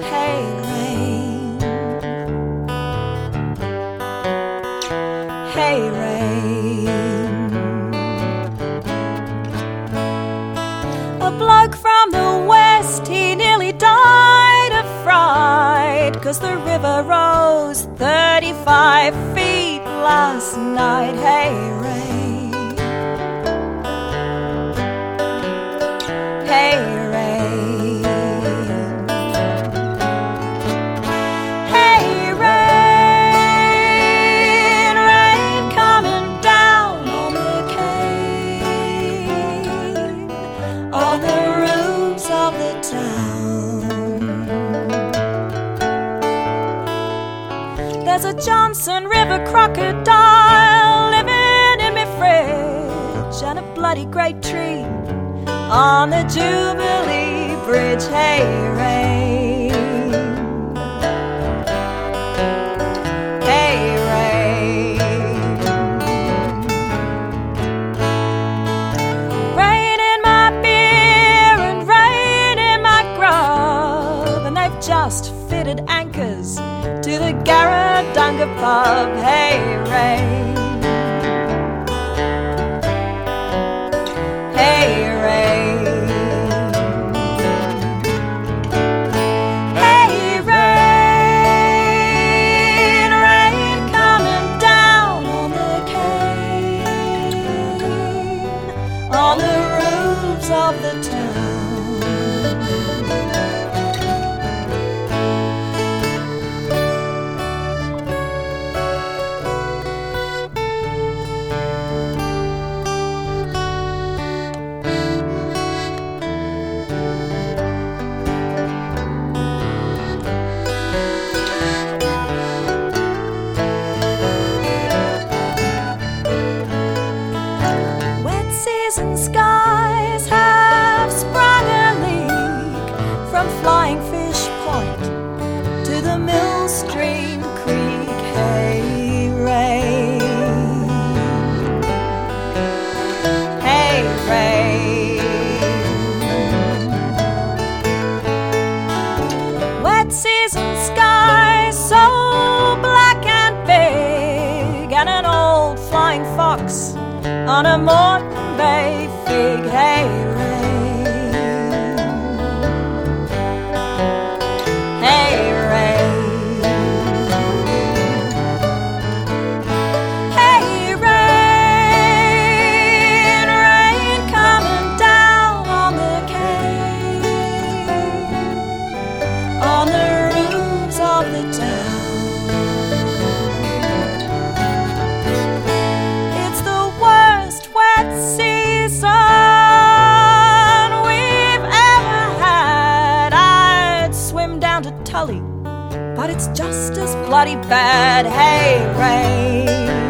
hey rain, hey rain. A bloke from the west, he nearly died of fright, 'cause the river rose 35 feet last night, hey rain, hey rain, hey rain, rain coming down on the cane, on the roofs of the town. There's a Johnson River crocodile living in me fridge, and a bloody great tree on the Jubilee Bridge, hey rain, hey rain. Rain in my beer and rain in my grub, and they've just fitted anchors to the Garradunga pub, hey rain, hey rain, hey rain, rain coming down on the cane, on the roofs of the town. And skies have sprung a leak from Flying Fish Point to the Millstream Creek, hey rain, hey rain. Wet season skies so black and big, and an old flying fox on a Moreton Bay fig, hey rain, hey rain, hey rain, rain coming down on the cane, on the roofs of the town. It's the worst wet season we've ever had. I'd swim down to Tully, but it's just as bloody bad, hey rain,